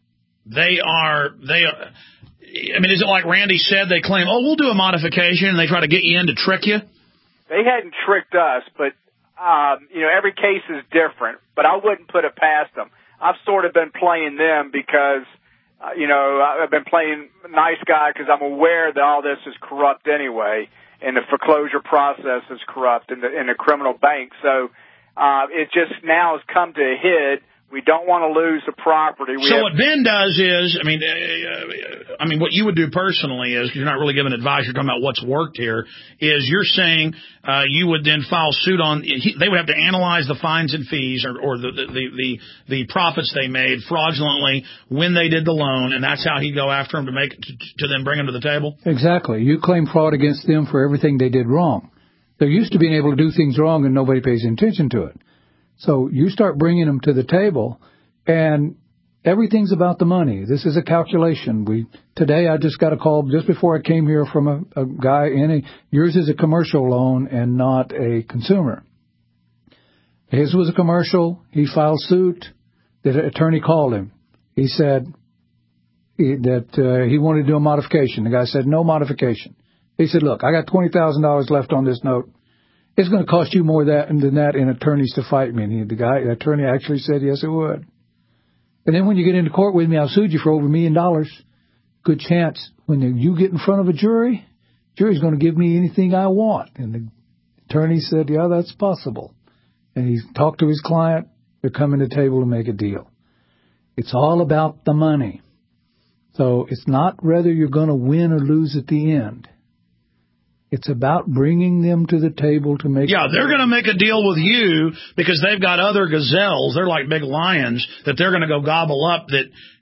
mean, is it like Randy said, they claim, oh, we'll do a modification, and they try to get you in to trick you? They hadn't tricked us, but, every case is different, but I wouldn't put it past them. I've sort of been playing them because, I've been playing nice guy because I'm aware that all this is corrupt anyway, and the foreclosure process is corrupt in the criminal bank. So it just now has come to a head. We don't want to lose the property. What Ben does is, what you would do personally is, you're not really giving advice, you're talking about what's worked here, is you're saying you would then file suit on, they would have to analyze the fines and fees or the profits they made fraudulently when they did the loan, and that's how he'd go after them to then bring them to the table? Exactly. You claim fraud against them for everything they did wrong. They're used to being able to do things wrong and nobody pays attention to it. So you start bringing them to the table, and everything's about the money. This is a calculation. Today I just got a call just before I came here from a guy yours is a commercial loan and not a consumer. His was a commercial. He filed suit. The attorney called him. He said that he wanted to do a modification. The guy said, no modification. He said, look, I got $20,000 left on this note. It's going to cost you more than that in attorneys to fight me. And the attorney actually said, yes, it would. And then when you get into court with me, I'll sue you for over $1 million. Good chance when you get in front of a jury's going to give me anything I want. And the attorney said, yeah, that's possible. And he talked to his client. They're coming to the table to make a deal. It's all about the money. So it's not whether you're going to win or lose at the end. It's about bringing them to the table to make... Yeah, they're going to make a deal with you because they've got other gazelles. They're like big lions that they're going to go gobble up that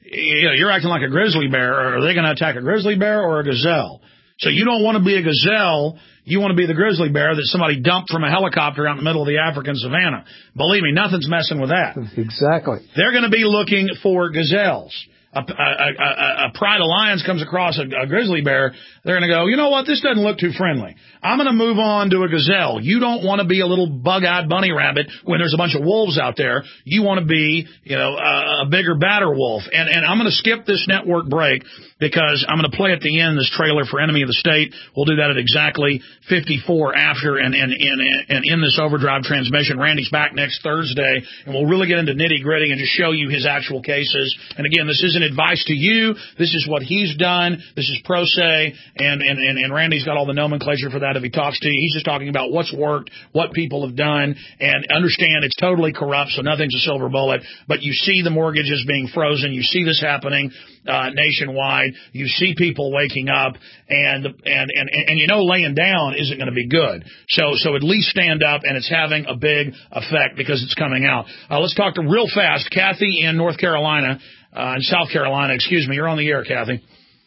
you're acting like a grizzly bear. Are they going to attack a grizzly bear or a gazelle? So you don't want to be a gazelle. You want to be the grizzly bear that somebody dumped from a helicopter out in the middle of the African savannah. Believe me, nothing's messing with that. Exactly. They're going to be looking for gazelles. A pride of lions comes across a grizzly bear, they're going to go, you know what, this doesn't look too friendly. I'm going to move on to a gazelle. You don't want to be a little bug-eyed bunny rabbit when there's a bunch of wolves out there. You want to be, a bigger, badder wolf. And I'm going to skip this network break because I'm going to play at the end this trailer for Enemy of the State. We'll do that at exactly 54 after and in this overdrive transmission. Randy's back next Thursday, and we'll really get into nitty-gritty and just show you his actual cases. And again, this isn't advice to you. This is what he's done. This is pro se, and Randy's got all the nomenclature for that if he talks to you. He's just talking about what's worked, what people have done, and understand it's totally corrupt, so nothing's a silver bullet. But you see the mortgages being frozen. You see this happening nationwide. You see people waking up, and laying down isn't going to be good. So at least stand up, and it's having a big effect because it's coming out. Let's talk to real fast Kathy in North Carolina. In South Carolina, excuse me. You're on the air, Kathy.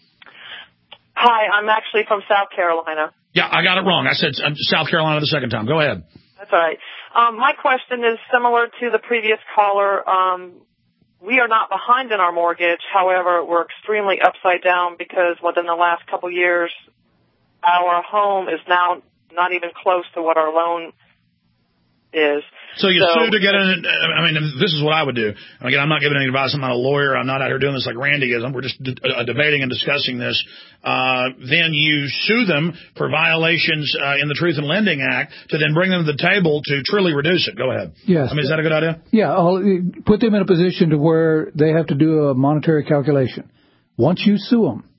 Hi, I'm actually from South Carolina. Yeah, I got it wrong. I said South Carolina the second time. Go ahead. That's all right. My question is similar to the previous caller. We are not behind in our mortgage. However, we're extremely upside down because within the last couple years, our home is now not even close to what our loan is. So you sue to get in. I mean, this is what I would do. Again, I'm not giving any advice. I'm not a lawyer. I'm not out here doing this like Randy is. We're just debating and discussing this. Then you sue them for violations in the Truth in Lending Act to then bring them to the table to truly reduce it. Go ahead. Yes. I mean, is that a good idea? Yeah. I'll put them in a position to where they have to do a monetary calculation. Once you sue them,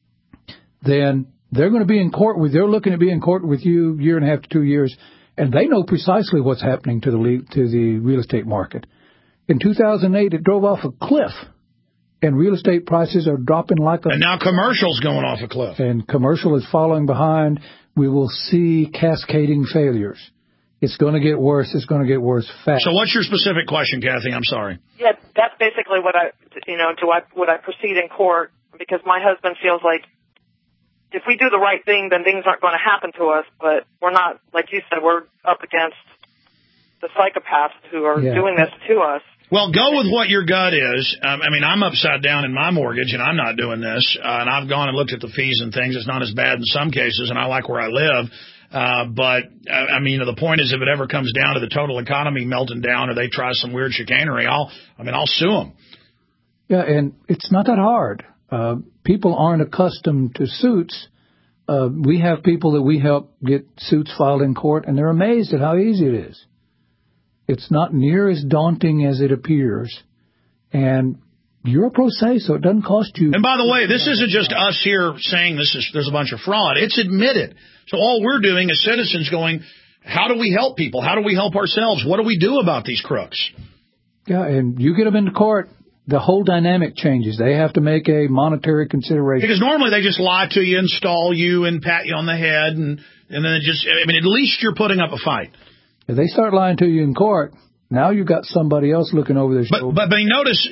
then they're going to be in court with. They're looking to be in court with you 1.5 to 2 years. And they know precisely what's happening to the real estate market. In 2008, it drove off a cliff, and real estate prices are dropping like a... And now commercial's going off a cliff. And commercial is following behind. We will see cascading failures. It's going to get worse. It's going to get worse fast. So what's your specific question, Kathy? I'm sorry. Yeah, that's basically what would I proceed in court? Because my husband feels like if we do the right thing, then things aren't going to happen to us. But we're not, like you said, we're up against the psychopaths who are doing this to us. Well, go with what your gut is. I mean, I'm upside down in my mortgage, and I'm not doing this. And I've gone and looked at the fees and things. It's not as bad in some cases, and I like where I live. But, I mean, the point is if it ever comes down to the total economy melting down or they try some weird chicanery, I'll sue them. Yeah, and it's not that hard. People aren't accustomed to suits. We have people that we help get suits filed in court, and they're amazed at how easy it is. It's not near as daunting as it appears. And you're a pro se, so it doesn't cost you. And by the way, this isn't just us here saying there's a bunch of fraud. It's admitted. So all we're doing as citizens going, how do we help people? How do we help ourselves? What do we do about these crooks? Yeah, and you get them into court, the whole dynamic changes. They have to make a monetary consideration. Because normally they just lie to you, install you, and pat you on the head, and then it just, I mean, at least you're putting up a fight. If they start lying to you in court, now you've got somebody else looking over their shoulder. But notice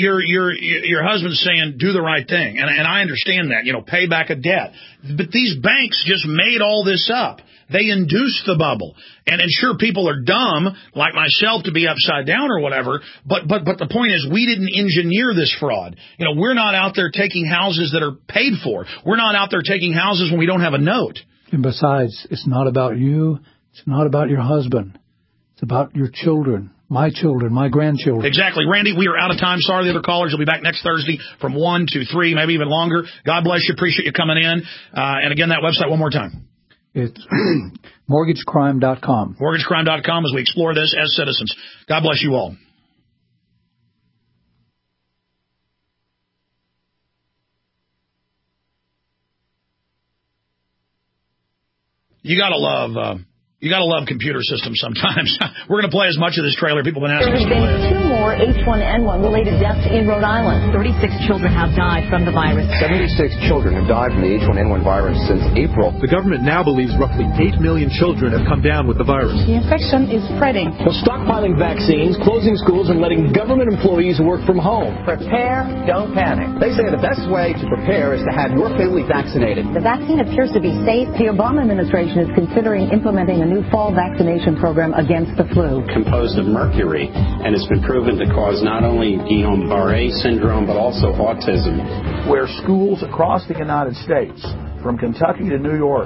your husband's saying do the right thing, and I understand that, pay back a debt. But these banks just made all this up. They induced the bubble, and sure, people are dumb like myself to be upside down or whatever. But the point is, we didn't engineer this fraud. We're not out there taking houses that are paid for. We're not out there taking houses when we don't have a note. And besides, it's not about you. It's not about your husband. It's about your children, my grandchildren. Exactly. Randy, we are out of time. Sorry, the other callers will be back next Thursday from 1 to 3, maybe even longer. God bless you. Appreciate you coming in. And again, that website one more time. It's mortgagecrime.com. Mortgagecrime.com as we explore this as citizens. God bless you all. You gotta love You got to love computer systems sometimes. We're going to play as much of this trailer. People have been asking us to There play have been 2 more H1N1 related deaths in Rhode Island. 36 children have died from the virus. 76 children have died from the H1N1 virus since April. The government now believes roughly 8 million children have come down with the virus. The infection is spreading. Well, stockpiling vaccines, closing schools, and letting government employees work from home. Prepare, don't panic. They say the best way to prepare is to have your family vaccinated. The vaccine appears to be safe. The Obama administration is considering implementing a new fall vaccination program against the flu. Composed of mercury, and it's been proven to cause not only Guillain-Barré syndrome, but also autism. Where schools across the United States, from Kentucky to New York,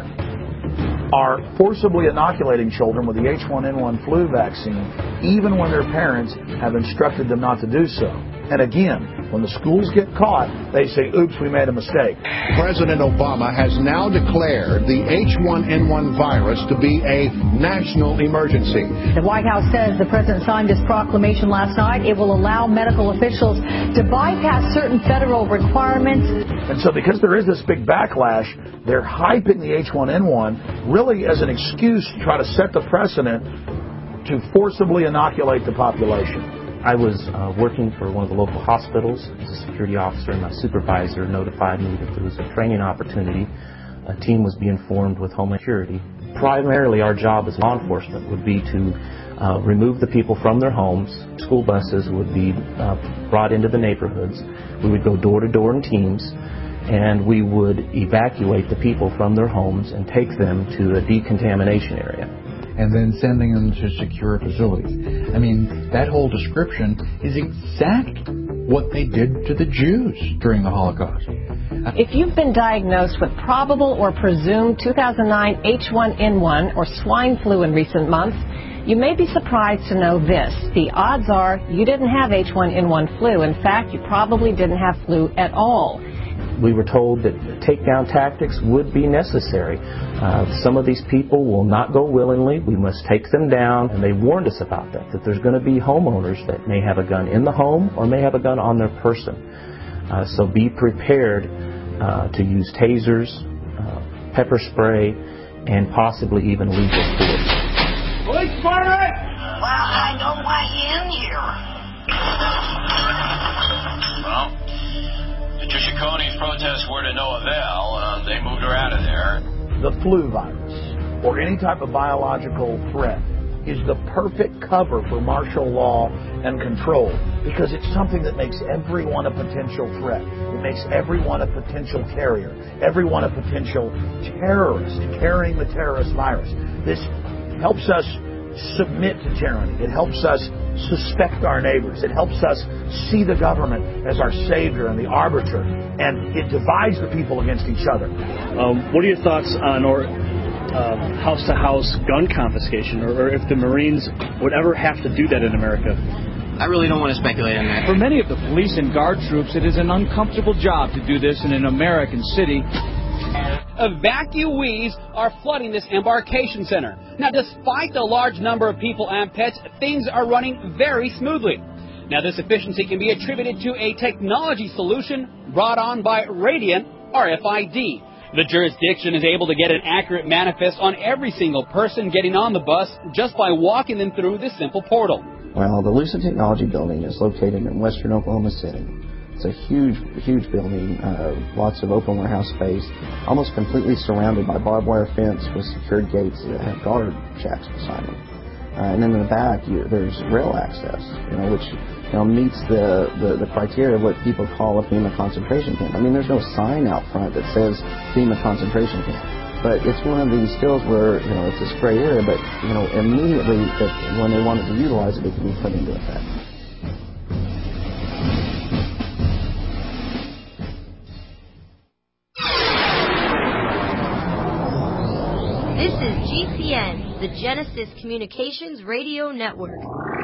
are forcibly inoculating children with the H1N1 flu vaccine, even when their parents have instructed them not to do so. And again, when the schools get caught, they say, oops, we made a mistake. President Obama has now declared the H1N1 virus to be a national emergency. The White House says the president signed this proclamation last night. It will allow medical officials to bypass certain federal requirements. And so because there is this big backlash, they're hyping the H1N1 really as an excuse to try to set the precedent to forcibly inoculate the population. I was working for one of the local hospitals as a security officer, and my supervisor notified me that there was a training opportunity. A team was being formed with Homeland Security. Primarily, our job as law enforcement would be to remove the people from their homes. School buses would be brought into the neighborhoods. We would go door to door in teams, and we would evacuate the people from their homes and take them to a decontamination area. And then sending them to secure facilities. I mean, that whole description is exactly what they did to the Jews during the Holocaust. If you've been diagnosed with probable or presumed 2009 H1N1 or swine flu in recent months, you may be surprised to know this. The odds are you didn't have H1N1 flu. In fact, you probably didn't have flu at all. We were told that takedown tactics would be necessary. Some of these people will not go willingly. We must take them down. And they warned us about that there's going to be homeowners that may have a gun in the home or may have a gun on their person. So be prepared to use tasers, pepper spray, and possibly even lethal force. Police department! Well, I don't want you in here. Well, Patricia Coney's protests were to no avail. They moved her out of there. The flu virus, or any type of biological threat, is the perfect cover for martial law and control because it's something that makes everyone a potential threat. It makes everyone a potential carrier, everyone a potential terrorist carrying the terrorist virus. This helps us submit to tyranny. It helps us suspect our neighbors. It helps us see the government as our savior and the arbiter, and it divides the people against each other. What are your thoughts on house-to-house gun confiscation, or if the Marines would ever have to do that in America? I really don't want to speculate on that. For many of the police and guard troops, it is an uncomfortable job to do this in an American city. Evacuees are flooding this embarkation center. Now, despite the large number of people and pets, things are running very smoothly. Now, this efficiency can be attributed to a technology solution brought on by Radiant RFID. The jurisdiction is able to get an accurate manifest on every single person getting on the bus just by walking them through this simple portal. Well, the Lucid Technology Building is located in western Oklahoma City. It's a huge building, lots of open warehouse space, almost completely surrounded by barbed wire fence with secured gates that have guard shacks beside them. And then in the back, there's rail access, which meets the criteria of what people call a FEMA concentration camp. I mean, there's no sign out front that says FEMA concentration camp, but it's one of these deals where it's this gray area, but immediately when they wanted to utilize it, it can be put into effect. This is GCN, the Genesis Communications Radio Network.